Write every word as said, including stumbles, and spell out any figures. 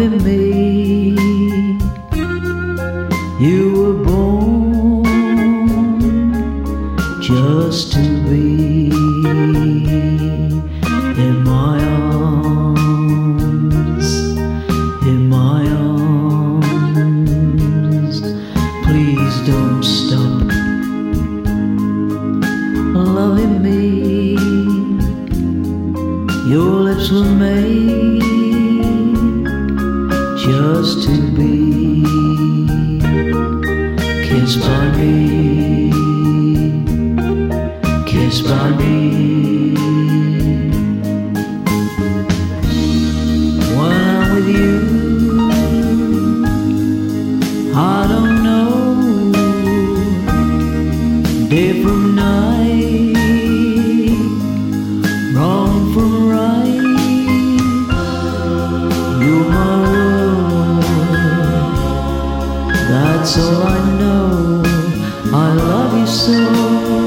loving me. You were born just to be in my arms, in my arms. Please don't stop loving me. Your lips were made just to be kissed by me, kissed by me. When I'm with you, I don't know day from night, wrong from right. You're my world, that's all I know. I love you so.